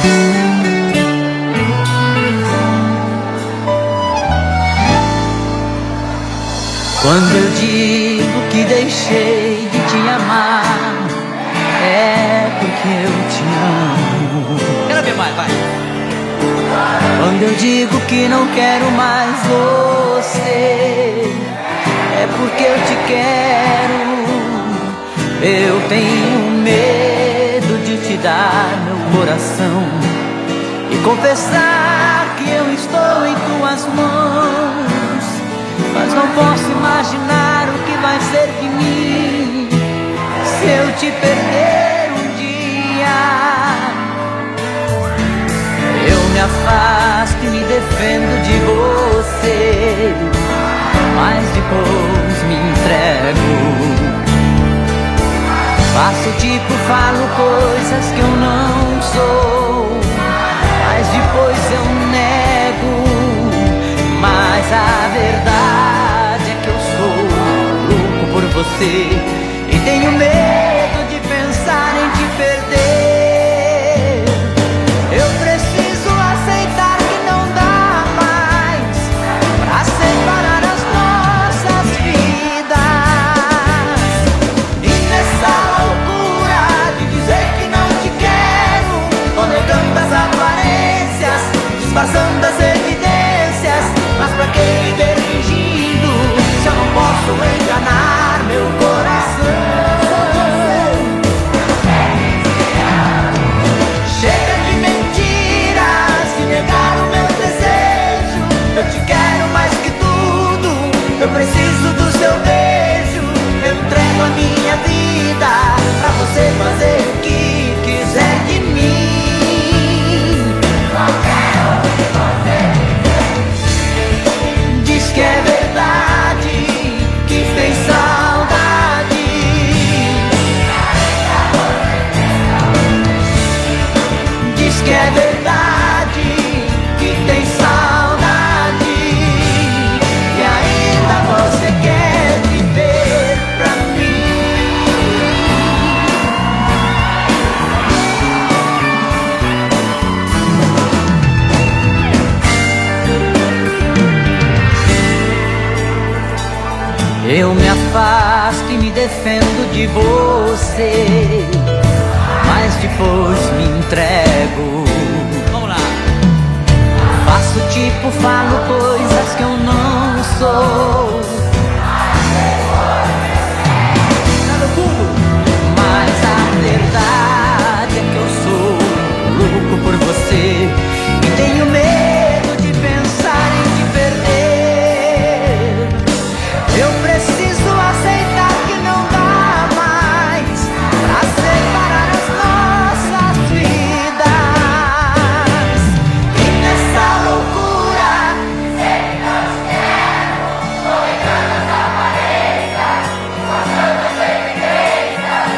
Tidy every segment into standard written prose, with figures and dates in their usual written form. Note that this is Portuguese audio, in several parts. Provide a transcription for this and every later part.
Quando eu digo que deixei de te amar, é porque eu te amo. Quero ver mais, vai. Quando eu digo que não quero mais você, é porque eu te quero. Eu tenho medo de te dar meu coração e confessar que eu estou em tuas mãos. Mas não posso imaginar o que vai ser de mim se eu te perder um dia. Eu me afasto e me defendo de você, mas depois me entrego. Faço tipo, falo coisas que eu não sou, mas depois eu nego. Mas a verdade é que eu sou louco por você e tenho medo de pensar em te perder. Eu preciso aceitar que não dá mais pra separar as nossas vidas. E nessa loucura de dizer que não te quero, tô negando as aparências, disfarçando as evidências. Mas pra que viver fingindo se eu não posso enganar meu coração? Chega de mentiras e negar o meu desejo. Eu te quero mais que tudo, eu preciso do seu beijo. Eu entrego a minha vida pra você fazer o que quiser de mim. Que é verdade, que tem saudade. Diz que é verdade, que tem saudade. E ainda você quer viver pra mim. Eu me afasto e me defendo de você, mas depois me entrego. Vamos lá. Faço tipo, falo coisas que eu não sou. Mas a verdade é que eu sou louco por você e tenho medo de pensar em te perder. Eu preciso aceitar que não dá mais pra separar as nossas vidas. E nessa loucura, sei que não te quero, tô negando as aparências, passando as evidências.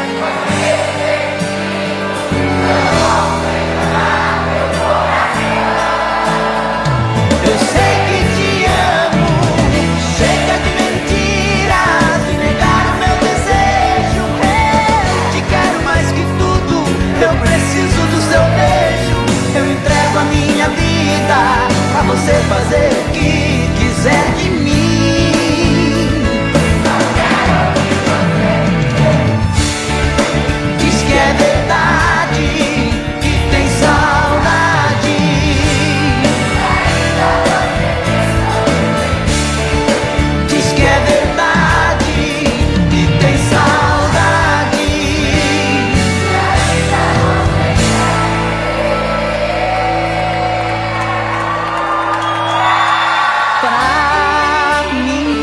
Eu não posso enganar meu coração. Eu sei que te amo, chega de mentiras e negar o meu desejo. Eu te quero mais que tudo, eu preciso do seu beijo. Eu entrego a minha vida pra você fazer o que quiser de mim. Diz que é verdade, que tem saudade. Diz que é verdade, que tem saudade. Pra mim.